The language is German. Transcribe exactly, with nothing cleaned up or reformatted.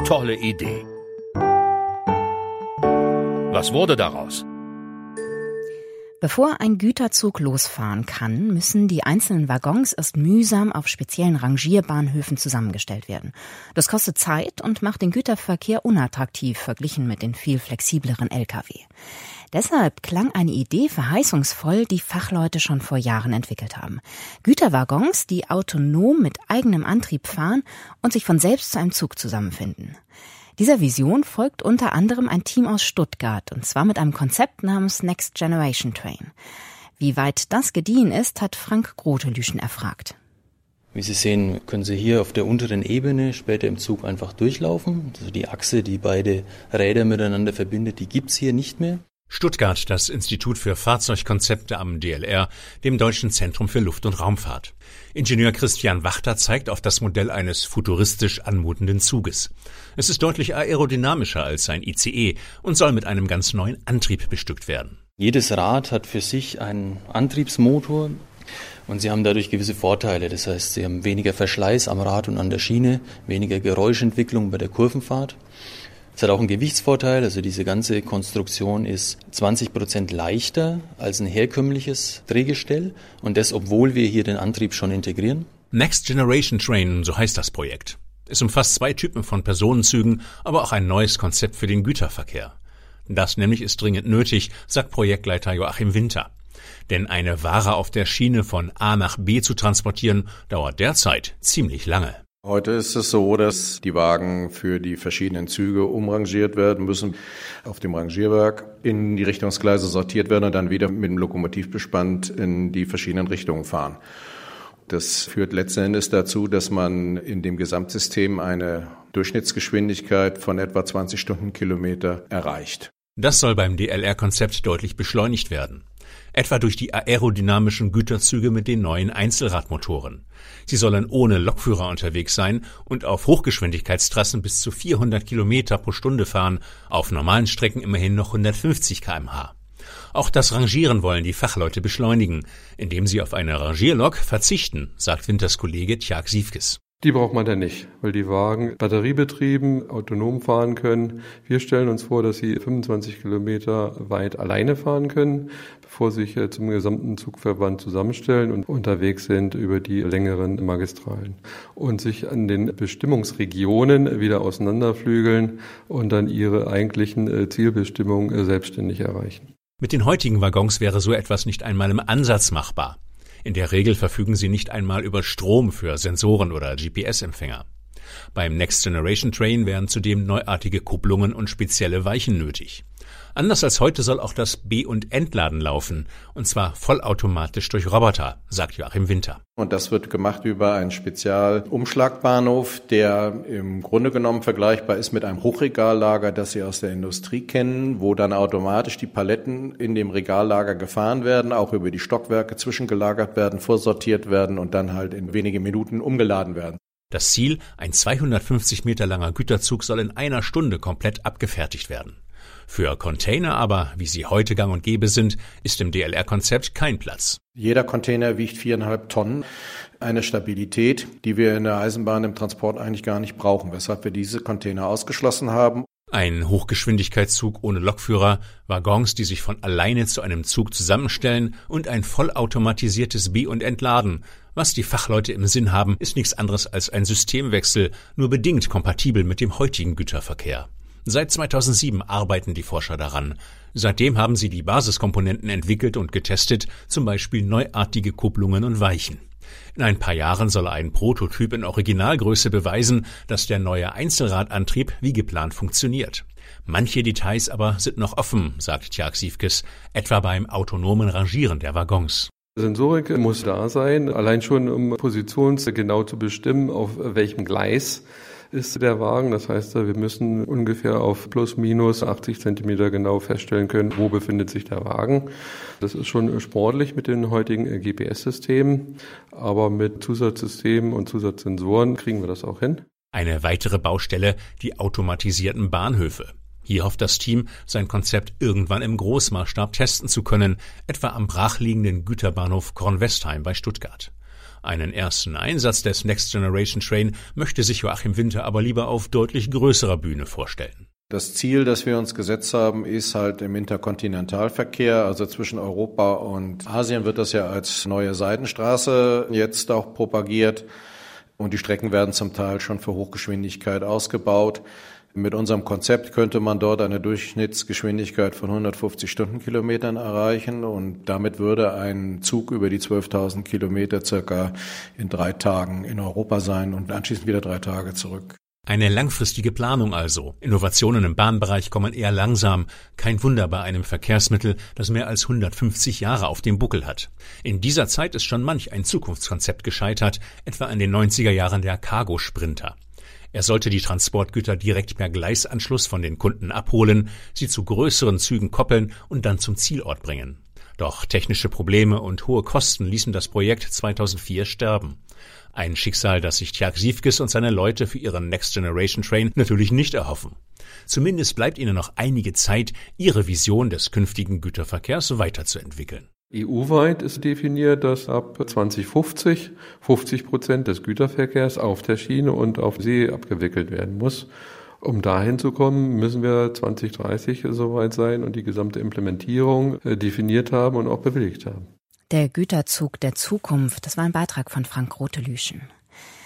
Tolle Idee. Was wurde daraus? Bevor ein Güterzug losfahren kann, müssen die einzelnen Waggons erst mühsam auf speziellen Rangierbahnhöfen zusammengestellt werden. Das kostet Zeit und macht den Güterverkehr unattraktiv verglichen mit den viel flexibleren L K W. Deshalb klang eine Idee verheißungsvoll, die Fachleute schon vor Jahren entwickelt haben. Güterwaggons, die autonom mit eigenem Antrieb fahren und sich von selbst zu einem Zug zusammenfinden. Dieser Vision folgt unter anderem ein Team aus Stuttgart, und zwar mit einem Konzept namens Next Generation Train. Wie weit das gediehen ist, hat Frank Grotelüschen erfragt. Wie Sie sehen, können Sie hier auf der unteren Ebene später im Zug einfach durchlaufen. Also die Achse, die beide Räder miteinander verbindet, die gibt's hier nicht mehr. Stuttgart, das Institut für Fahrzeugkonzepte am D L R, dem Deutschen Zentrum für Luft- und Raumfahrt. Ingenieur Christian Wachter zeigt auf das Modell eines futuristisch anmutenden Zuges. Es ist deutlich aerodynamischer als ein I C E und soll mit einem ganz neuen Antrieb bestückt werden. Jedes Rad hat für sich einen Antriebsmotor und Sie haben dadurch gewisse Vorteile. Das heißt, Sie haben weniger Verschleiß am Rad und an der Schiene, weniger Geräuschentwicklung bei der Kurvenfahrt. Es hat auch einen Gewichtsvorteil, also diese ganze Konstruktion ist zwanzig Prozent leichter als ein herkömmliches Drehgestell und das, obwohl wir hier den Antrieb schon integrieren. Next Generation Train, so heißt das Projekt. Es umfasst zwei Typen von Personenzügen, aber auch ein neues Konzept für den Güterverkehr. Das nämlich ist dringend nötig, sagt Projektleiter Joachim Winter. Denn eine Ware auf der Schiene von A nach B zu transportieren, dauert derzeit ziemlich lange. Heute ist es so, dass die Wagen für die verschiedenen Züge umrangiert werden müssen, auf dem Rangierwerk in die Richtungsgleise sortiert werden und dann wieder mit dem Lokomotivbespann in die verschiedenen Richtungen fahren. Das führt letzten Endes dazu, dass man in dem Gesamtsystem eine Durchschnittsgeschwindigkeit von etwa zwanzig Stundenkilometer erreicht. Das soll beim D L R-Konzept deutlich beschleunigt werden. Etwa durch die aerodynamischen Güterzüge mit den neuen Einzelradmotoren. Sie sollen ohne Lokführer unterwegs sein und auf Hochgeschwindigkeitstrassen bis zu vierhundert Kilometer pro Stunde fahren, auf normalen Strecken immerhin noch hundertfünfzig Kilometer pro Stunde. Auch das Rangieren wollen die Fachleute beschleunigen, indem sie auf eine Rangierlok verzichten, sagt Winters Kollege Tjag Siefkes. Die braucht man dann nicht, weil die Wagen batteriebetrieben autonom fahren können. Wir stellen uns vor, dass sie fünfundzwanzig Kilometer weit alleine fahren können, bevor sie sich zum gesamten Zugverband zusammenstellen und unterwegs sind über die längeren Magistralen und sich an den Bestimmungsregionen wieder auseinanderflügeln und dann ihre eigentlichen Zielbestimmungen selbstständig erreichen. Mit den heutigen Waggons wäre so etwas nicht einmal im Ansatz machbar. In der Regel verfügen sie nicht einmal über Strom für Sensoren oder G P S-Empfänger. Beim Next Generation Train wären zudem neuartige Kupplungen und spezielle Weichen nötig. Anders als heute soll auch das Be- und Entladen laufen, und zwar vollautomatisch durch Roboter, sagt Joachim Winter. Und das wird gemacht über einen Spezialumschlagbahnhof, der im Grunde genommen vergleichbar ist mit einem Hochregallager, das Sie aus der Industrie kennen, wo dann automatisch die Paletten in dem Regallager gefahren werden, auch über die Stockwerke zwischengelagert werden, vorsortiert werden und dann halt in wenige Minuten umgeladen werden. Das Ziel, ein zweihundertfünfzig Meter langer Güterzug, soll in einer Stunde komplett abgefertigt werden. Für Container aber, wie sie heute gang und gäbe sind, ist im D L R-Konzept kein Platz. Jeder Container wiegt viereinhalb Tonnen. Eine Stabilität, die wir in der Eisenbahn im Transport eigentlich gar nicht brauchen, weshalb wir diese Container ausgeschlossen haben. Ein Hochgeschwindigkeitszug ohne Lokführer, Waggons, die sich von alleine zu einem Zug zusammenstellen und ein vollautomatisiertes Be- und Entladen. Was die Fachleute im Sinn haben, ist nichts anderes als ein Systemwechsel, nur bedingt kompatibel mit dem heutigen Güterverkehr. Seit zweitausendsieben arbeiten die Forscher daran. Seitdem haben sie die Basiskomponenten entwickelt und getestet, zum Beispiel neuartige Kupplungen und Weichen. In ein paar Jahren soll ein Prototyp in Originalgröße beweisen, dass der neue Einzelradantrieb wie geplant funktioniert. Manche Details aber sind noch offen, sagt Tjag Siefkes, etwa beim autonomen Rangieren der Waggons. Sensorik muss da sein, allein schon um positionsgenau zu bestimmen, auf welchem Gleis ist der Wagen. Das heißt, wir müssen ungefähr auf plus minus achtzig Zentimeter genau feststellen können, wo befindet sich der Wagen. Das ist schon sportlich mit den heutigen G P S-Systemen, aber mit Zusatzsystemen und Zusatzsensoren kriegen wir das auch hin. Eine weitere Baustelle, die automatisierten Bahnhöfe. Hier hofft das Team, sein Konzept irgendwann im Großmaßstab testen zu können, etwa am brachliegenden Güterbahnhof Kornwestheim bei Stuttgart. Einen ersten Einsatz des Next Generation Train möchte sich Joachim Winter aber lieber auf deutlich größerer Bühne vorstellen. Das Ziel, das wir uns gesetzt haben, ist halt im Interkontinentalverkehr, also zwischen Europa und Asien wird das ja als neue Seidenstraße jetzt auch propagiert und die Strecken werden zum Teil schon für Hochgeschwindigkeit ausgebaut. Mit unserem Konzept könnte man dort eine Durchschnittsgeschwindigkeit von hundertfünfzig Stundenkilometern erreichen und damit würde ein Zug über die zwölftausend Kilometer circa in drei Tagen in Europa sein und anschließend wieder drei Tage zurück. Eine langfristige Planung also. Innovationen im Bahnbereich kommen eher langsam. Kein Wunder bei einem Verkehrsmittel, das mehr als hundertfünfzig Jahre auf dem Buckel hat. In dieser Zeit ist schon manch ein Zukunftskonzept gescheitert, etwa in den neunziger Jahren der Cargo-Sprinter. Er sollte die Transportgüter direkt per Gleisanschluss von den Kunden abholen, sie zu größeren Zügen koppeln und dann zum Zielort bringen. Doch technische Probleme und hohe Kosten ließen das Projekt zweitausendvier sterben. Ein Schicksal, das sich Tjag Siefkes und seine Leute für ihren Next Generation Train natürlich nicht erhoffen. Zumindest bleibt ihnen noch einige Zeit, ihre Vision des künftigen Güterverkehrs weiterzuentwickeln. E U-weit ist definiert, dass ab zweitausendfünfzig fünfzig Prozent des Güterverkehrs auf der Schiene und auf See abgewickelt werden muss. Um dahin zu kommen, müssen wir zwanzig dreißig soweit sein und die gesamte Implementierung definiert haben und auch bewilligt haben. Der Güterzug der Zukunft, das war ein Beitrag von Frank Rotelüschen.